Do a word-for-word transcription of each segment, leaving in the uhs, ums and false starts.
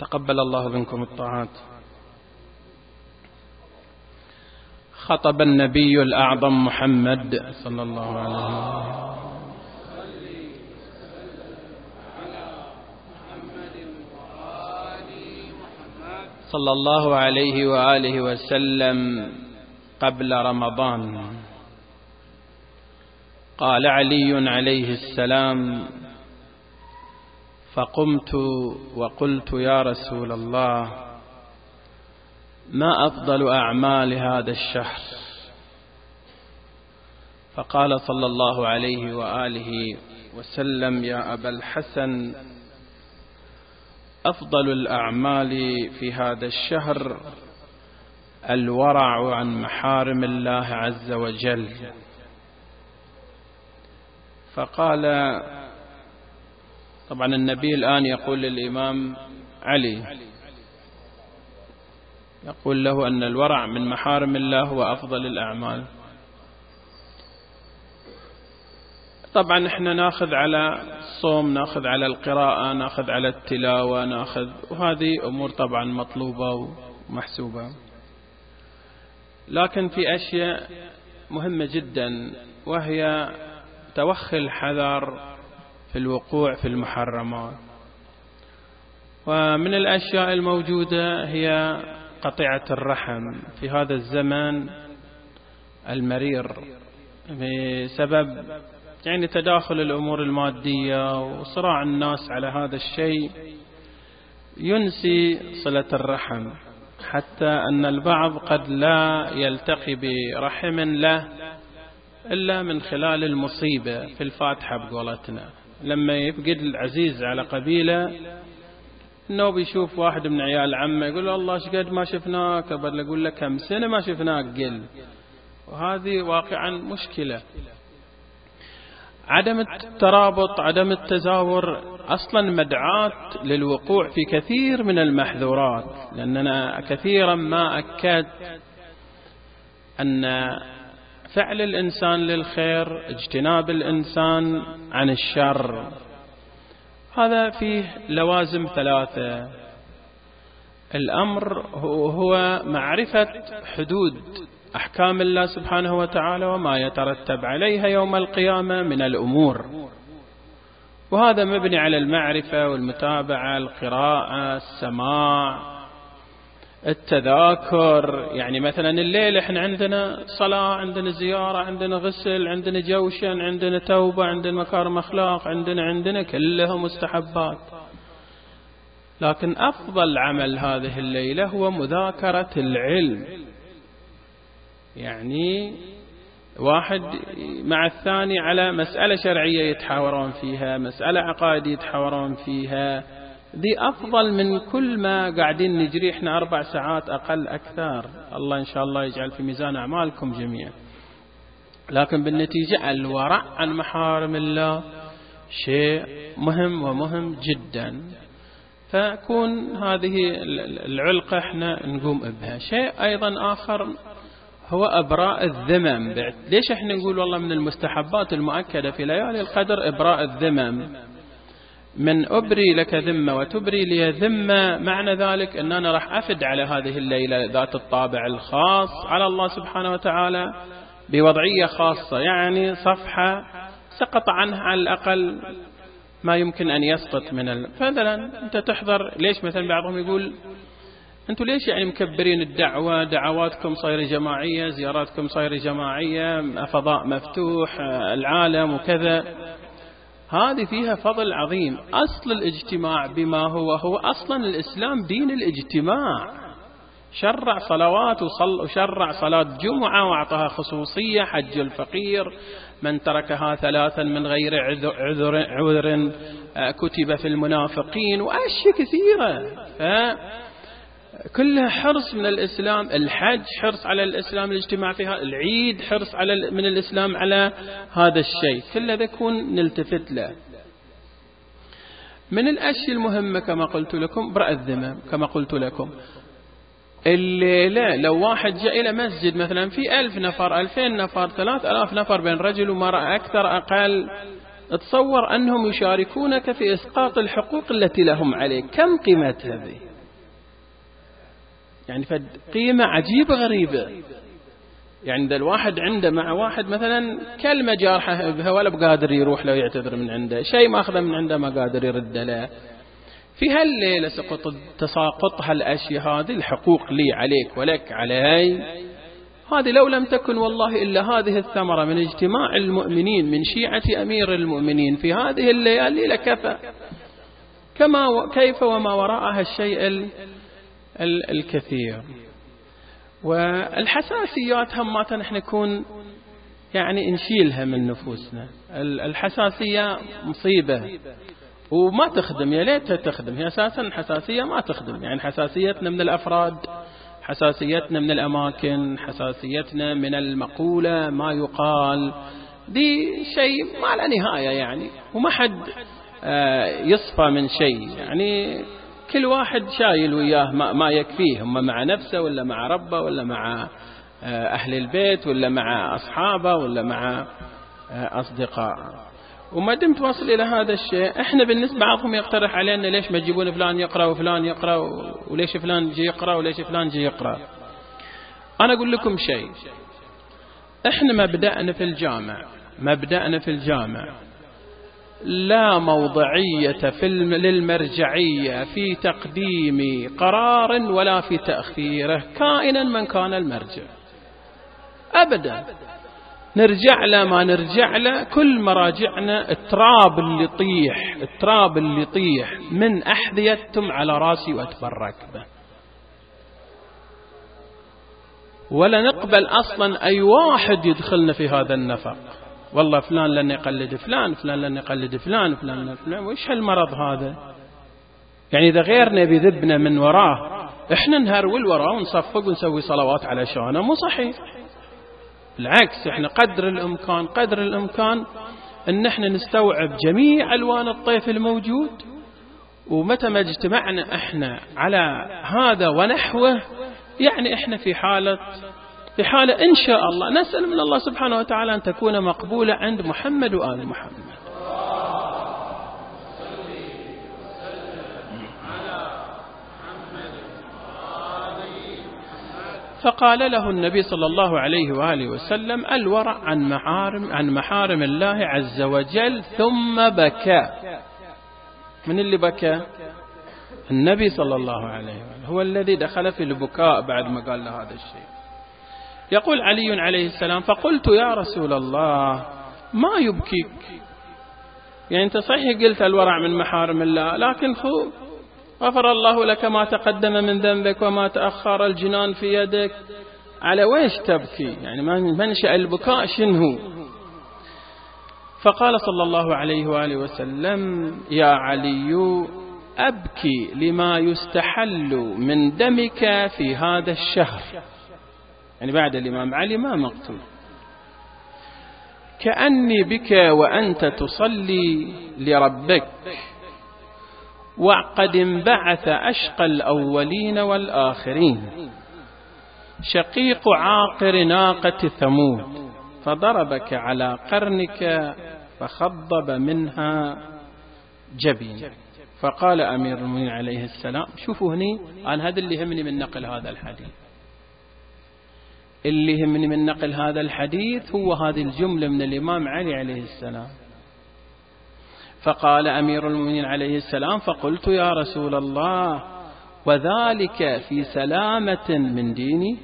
تقبل الله منكم الطاعات. خطب النبي الأعظم محمد صلى الله عليه وسلم صلى الله عليه وآله وسلم قبل رمضان. قال علي عليه السلام: فقمت وقلت يا رسول الله، ما أفضل أعمال هذا الشهر؟ فقال صلى الله عليه وآله وسلم: يا أبا الحسن، أفضل الأعمال في هذا الشهر الورع عن محارم الله عز وجل. فقال، طبعا النبي الآن يقول للإمام علي، يقول له أن الورع من محارم الله هو أفضل الأعمال. طبعا احنا ناخذ على الصوم، ناخذ على القراءة، ناخذ على التلاوة، ناخذ، وهذه أمور طبعا مطلوبة ومحسوبة. لكن في أشياء مهمة جدا، وهي توخي الحذر في الوقوع في المحرمات. ومن الأشياء الموجودة هي قطيعة الرحم في هذا الزمن المرير، بسبب يعني تداخل الأمور المادية وصراع الناس على هذا الشيء، ينسي صلة الرحم، حتى أن البعض قد لا يلتقي برحم له إلا من خلال المصيبة في الفاتحة بقولتنا. لما يفقد العزيز على قبيلة، إنه بيشوف واحد من عيال عمه يقول له: الله شقد ما شفناك، قبل يقول لك كم سنة ما شفناك قل. وهذه واقعا مشكلة. عدم الترابط، عدم التزاور، أصلا مدعاة للوقوع في كثير من المحذورات، لأننا كثيرا ما أكد أن فعل الإنسان للخير، اجتناب الإنسان عن الشر، هذا فيه لوازم ثلاثة. الأمر هو معرفة حدود أحكام الله سبحانه وتعالى وما يترتب عليها يوم القيامة من الأمور، وهذا مبني على المعرفة والمتابعة، القراءة، السماع، التذاكر. يعني مثلا الليل احنا عندنا صلاة، عندنا زيارة، عندنا غسل، عندنا جوشن، عندنا توبة، عندنا مكارم أخلاق، عندنا عندنا كلها مستحبات. لكن أفضل عمل هذه الليلة هو مذاكرة العلم، يعني واحد مع الثاني على مسألة شرعية يتحاورون فيها، مسألة عقائدية يتحاورون فيها، دي أفضل من كل ما قاعدين نجري إحنا أربع ساعات أقل أكثر. الله إن شاء الله يجعل في ميزان أعمالكم جميعا. لكن بالنتيجة الورع عن محارم الله شيء مهم ومهم جدا، فكون هذه العلقة إحنا نقوم بها. شيء أيضا آخر هو أبراء الذمم. ليش إحنا نقول والله من المستحبات المؤكدة في ليالي القدر إبراء الذمم؟ من أبري لك ذمة وتبري لي ذمة، معنى ذلك أن أنا راح أفد على هذه الليلة ذات الطابع الخاص على الله سبحانه وتعالى بوضعية خاصة، يعني صفحة سقط عنها على الأقل ما يمكن أن يسقط من ال... مثلا أنت تحضر، ليش مثلا بعضهم يقول أنتوا ليش يعني مكبرين الدعوة، دعواتكم صايرة جماعية، زياراتكم صايرة جماعية، فضاء مفتوح العالم وكذا. هذه فيها فضل عظيم. أصل الاجتماع بما هو هو أصلا الإسلام دين الاجتماع، شرع صلوات وشرع صلاة جمعة وأعطاها خصوصية، حج الفقير من تركها ثلاثا من غير عذر, عذر كتب في المنافقين، وأشياء كثيرة كلها حرص من الإسلام. الحج حرص على الإسلام الاجتماع فيها، العيد حرص على من الإسلام على هذا الشيء، كل هذا يكون نلتفت له. من الأشياء المهمة كما قلت لكم برأ الذمم. كما قلت لكم الليلة لو واحد جاء إلى مسجد مثلا في ألف نفر، ألفين نفر، ثلاث ألاف نفر بين رجل ومرأة أكثر أقل، تصور أنهم يشاركونك في إسقاط الحقوق التي لهم عليك، كم قيمة هذه؟ يعني فد قيمة عجيبة غريبة. يعني ده الواحد عنده مع واحد مثلا كلمة جارحة بها ولا بقادر يروح له يعتذر من عنده، شيء ما أخذه من عنده ما قادر يرد له. في هالليلة سقط تساقط هالأشياء هذه، الحقوق لي عليك ولك علي، هذه لو لم تكن والله إلا هذه الثمرة من اجتماع المؤمنين من شيعة أمير المؤمنين في هذه الليالي لكفى، كما كيف وما وراءها الشيء ال ال الكثير. والحساسيات همات نحن نكون يعني نشيلها من نفوسنا. الحساسية مصيبة وما تخدم، يا ليتها تخدم. هي أساسا الحساسية ما تخدم، يعني حساسيتنا من الأفراد، حساسيتنا من الأماكن، حساسيتنا من المقولة ما يقال، دي شيء ما لا نهاية يعني، وما حد يصفى من شيء. يعني كل واحد شايل وياه ما يكفيه، هم مع نفسه ولا مع ربه ولا مع أهل البيت ولا مع أصحابه ولا مع أصدقائه. وما دمت واصل إلى هذا الشيء، إحنا بالنسبة بعضهم يقترح علينا ليش ما تجيبون فلان يقرأ وفلان يقرأ، وليش فلان جي يقرأ وليش فلان جي يقرأ. أنا أقول لكم شيء، إحنا مبدأنا في الجامع مبدأنا في الجامع لا موضعية في للمرجعية في تقديم قرار ولا في تأخيره كائنا من كان المرجع أبدا. نرجع له ما نرجع له، كل مراجعنا التراب اللي يطيح التراب اللي يطيح من أحذيتهم على راسي وأتبرك به، ولا نقبل أصلا أي واحد يدخلنا في هذا النفق. والله فلان لن يقلد فلان، فلان لن يقلد فلان، فلان لن فلان. وإيش هالمرض هذا؟ يعني إذا غيرنا بيذبنا من وراه إحنا نهرول وراه ونصفق ونسوي صلوات على شانه، مو صحيح. بالعكس، إحنا قدر الإمكان قدر الإمكان أن إحنا نستوعب جميع ألوان الطيف الموجود، ومتى ما اجتمعنا إحنا على هذا ونحوه يعني إحنا في حالة في حالة إن شاء الله نسأل من الله سبحانه وتعالى أن تكون مقبولة عند محمد وآل محمد. فقال له النبي صلى الله عليه وآله وسلم: الورع عن محارم عن محارم الله عز وجل. ثم بكى. من اللي بكى؟ النبي صلى الله عليه وآله، هو الذي دخل في البكاء بعد ما قال له هذا الشيء. يقول علي عليه السلام: فقلت يا رسول الله ما يبكيك؟ يعني أنت صحيح قلت الورع من محارم الله، لكن خو غفر الله لك ما تقدم من ذنبك وما تأخر، الجنان في يدك، على ويش تبكي؟ يعني منشأ البكاء شنو؟ فقال صلى الله عليه وآله وسلم: يا علي أبكي لما يستحل من دمك في هذا الشهر. يعني بعد الإمام علي ما مقتول. كأني بك وأنت تصلي لربك، وقد انبعث أشقى الأولين والآخرين، شقيق عاقر ناقة ثمود، فضربك على قرنك فخضب منها جبين. فقال أمير المؤمنين عليه السلام: شوفوا هني، أنا هذا اللي يهمني من نقل هذا الحديث، اللي يهمني من نقل هذا الحديث هو هذه الجملة من الإمام علي عليه السلام. فقال أمير المؤمنين عليه السلام: فقلت يا رسول الله وذلك في سلامة من ديني؟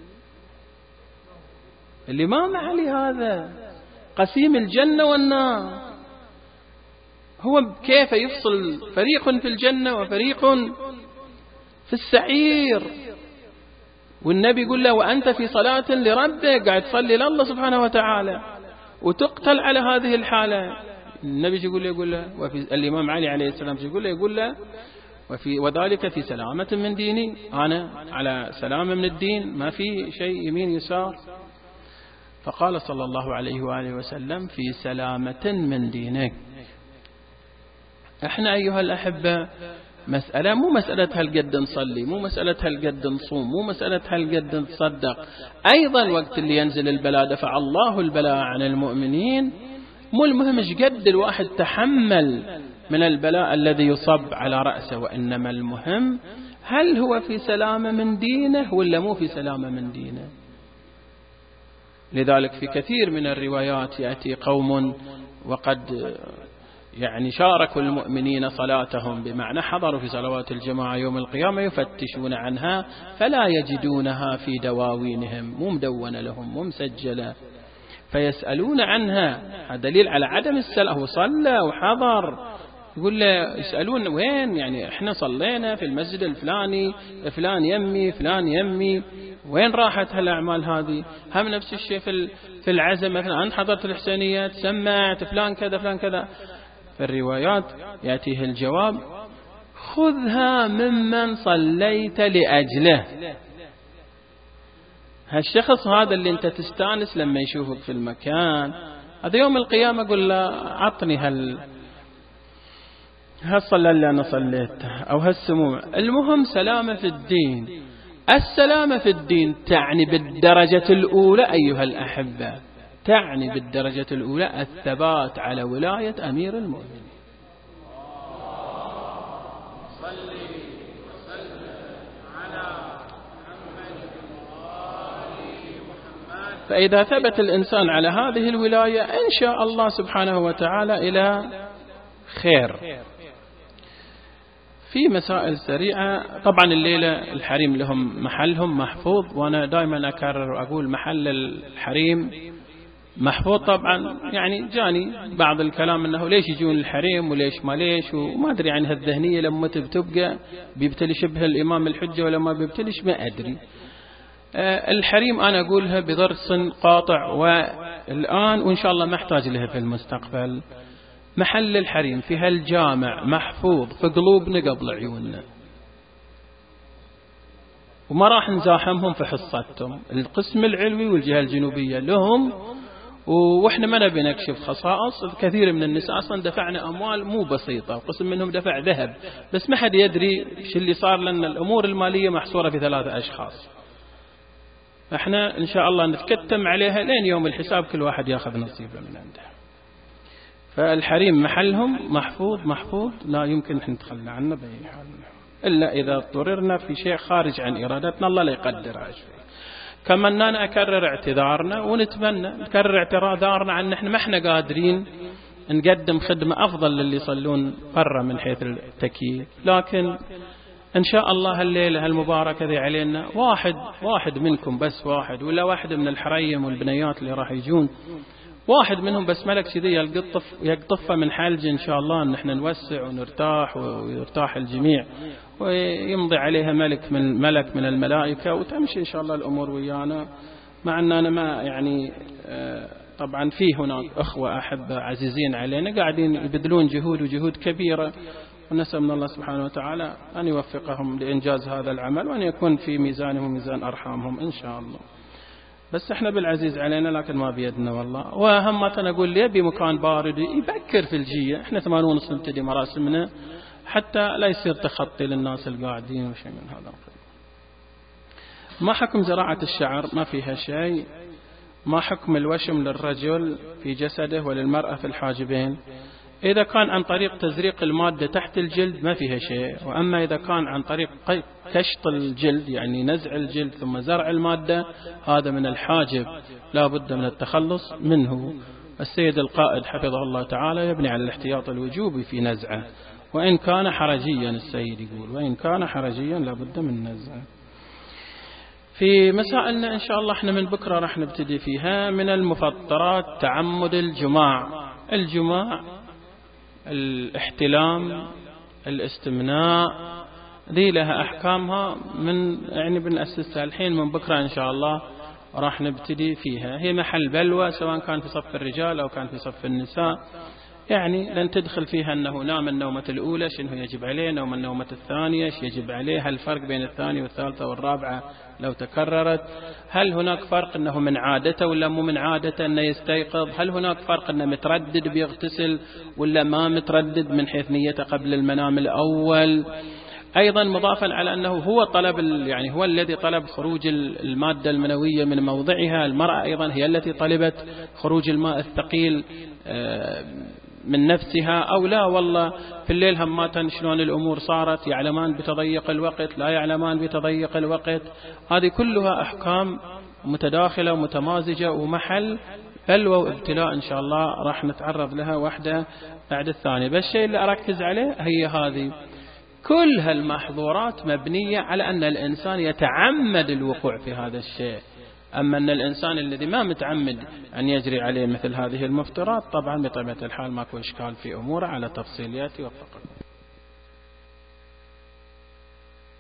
الإمام علي هذا قسيم الجنة والنار، هو كيف يفصل فريق في الجنة وفريق في السعير؟ والنبي يقول له: وأنت في صلاة لربك، قاعد تصلي لله سبحانه وتعالى، وتقتل على هذه الحالة. النبي يقول له يقول له وفي الإمام علي عليه السلام يقول له يقول له وفي وذلك في سلامة من ديني، أنا على سلامة من الدين، ما في شيء يمين يسار. فقال صلى الله عليه وآله وسلم: في سلامة من دينك. احنا أيها الأحبة مسألة مو مسألة هل قد نصلي، مو مسألة هل قد نصوم، مو مسألة هل قد نتصدق. أيضا وقت اللي ينزل البلاء دفع الله البلاء عن المؤمنين، مو المهم ايش قد الواحد تحمل من البلاء الذي يصب على رأسه، وإنما المهم هل هو في سلامة من دينه ولا مو في سلامة من دينه؟ لذلك في كثير من الروايات يأتي قوم وقد يعني شاركوا المؤمنين صلاتهم، بمعنى حضروا في صلوات الجماعة يوم القيامة، يفتشون عنها فلا يجدونها في دواوينهم، مو مدونة لهم، مو مسجلة، فيسألون عنها. هذا دليل على عدم السلام. هو صلى وحضر، يقول له يسألون وين، يعني احنا صلينا في المسجد الفلاني، فلان يمي فلان يمي، وين راحت هالأعمال هذه؟ هم نفس الشيء في في العزم، مثلا أنت حضرت الحسينيات، سمعت فلان كذا فلان كذا. في الروايات يأتيه الجواب: خذها ممن صليت لأجله. هالشخص هذا اللي انت تستانس لما يشوفك في المكان، هذا يوم القيامة قل له عطني هال هالصلاة اللي أنا صليتها أو هالسموع. المهم سلامة في الدين. السلامة في الدين تعني بالدرجة الأولى أيها الأحبة، تعني بالدرجة الأولى الثبات على ولاية أمير المؤمنين. فإذا ثبت الإنسان على هذه الولاية إن شاء الله سبحانه وتعالى إلى خير. في مسائل سريعة. طبعا الليلة الحريم لهم محلهم محفوظ، وأنا دائما أكرر وأقول محل الحريم محفوظ. طبعا يعني جاني بعض الكلام أنه ليش يجون الحريم وليش ما ليش، وما أدري عن هالذهنية لما تبقى بيبتلي شبه الإمام الحجة ولما بيبتلش ما أدري. الحريم أنا أقولها بضرس قاطع والآن وإن شاء الله ما احتاج لها في المستقبل. محل الحريم في هالجامع محفوظ في قلوبنا قبل عيوننا، وما راح نزاحمهم في حصتهم. القسم العلوي والجهة الجنوبية لهم، وإحنا ما نبي نكشف خصائص. كثير من النساء أصلا دفعنا أموال مو بسيطة، وقسم منهم دفع ذهب، بس ما حد يدري شو اللي صار، لأن الأمور المالية محصورة في ثلاثة أشخاص. احنا إن شاء الله نتكتم عليها لين يوم الحساب كل واحد ياخذ نصيبه من عنده. فالحريم محلهم محفوظ محفوظ، لا يمكن أن نتخلى عنه بأي حال، إلا إذا اضطررنا في شيء خارج عن إرادتنا الله لا يقدر شيء. كما أننا أكرر اعتذارنا، ونتمنى نكرر اعتذارنا عن نحن ما احنا قادرين نقدم خدمة أفضل للي يصلون برا من حيث التكييف، لكن إن شاء الله الليلة المباركة ذي علينا واحد واحد منكم، بس واحد ولا واحد من الحريم والبنيات اللي راح يجون، واحد منهم بس ملك كذي يقطف يقطفه من حلج إن شاء الله، أن احنا نوسع ونرتاح ويرتاح الجميع، ويمضي عليها ملك من ملك من الملائكة، وتمشي إن شاء الله الأمور ويانا. مع أن أنا ما يعني طبعا في هناك أخوة أحبة عزيزين علينا قاعدين يبذلون جهود وجهود كبيرة، ونسأل من الله سبحانه وتعالى أن يوفقهم لإنجاز هذا العمل، وأن يكون في ميزانهم وميزان أرحامهم إن شاء الله. بس احنا بالعزيز علينا لكن ما بيدنا والله. وهم أنا أقول لي بمكان بارد يبكر في الجية، احنا ثمان ونص نبتدي مراسمنا حتى لا يصير تخطي للناس القاعدين وشيء من هذا القبيل. ما حكم زراعة الشعر؟ ما فيها شيء. ما حكم الوشم للرجل في جسده وللمرأة في الحاجبين؟ إذا كان عن طريق تزريق المادة تحت الجلد ما فيها شيء، وأما إذا كان عن طريق كشط الجلد يعني نزع الجلد ثم زرع المادة هذا من الحاجب لا بد من التخلص منه. السيد القائد حفظه الله تعالى يبني على الاحتياط الوجوبي في نزعه، وإن كان حرجيا، السيد يقول وإن كان حرجيا لا بد من نزعه. في مسائلنا إن شاء الله احنا من بكرة راح نبتدي فيها. من المفطرات تعمد الجماع، الجماع الاحتلام الاستمناء ذي لها أحكامها، من يعني بنأسسها الحين من بكرة إن شاء الله راح نبتدي فيها. هي محل بلوى سواء كان في صف الرجال أو كان في صف النساء، يعني لن تدخل فيها أنه نام النومة الأولى شنو يجب عليه، نوم النومة الثانية ايش يجب عليه، هل الفرق بين الثانية والثالثة والرابعة لو تكررت، هل هناك فرق أنه من عادته ولا مو من عادته أنه يستيقظ، هل هناك فرق أنه متردد بيغتسل ولا ما متردد من حيث نيته قبل المنام الأول. أيضا مضافا على أنه هو طلب يعني هو الذي طلب خروج المادة المنوية من موضعها، المرأة أيضا هي التي طلبت خروج الماء الثقيل من نفسها، أو لا والله في الليل هماتن شلون الأمور صارت، يعلمان بتضيق الوقت لا يعلمان بتضيق الوقت. هذه كلها أحكام متداخلة ومتمازجة ومحل بلوى وابتلاء إن شاء الله راح نتعرض لها واحدة بعد الثانية. بس الشيء اللي أركز عليه هي هذه، كل هالمحظورات مبنية على أن الإنسان يتعمد الوقوع في هذا الشيء. أما أن الإنسان الذي ما متعمد أن يجري عليه مثل هذه المفترات، طبعا بطبيعة الحال ماكو إشكال في أموره على تفصيليات وفقط.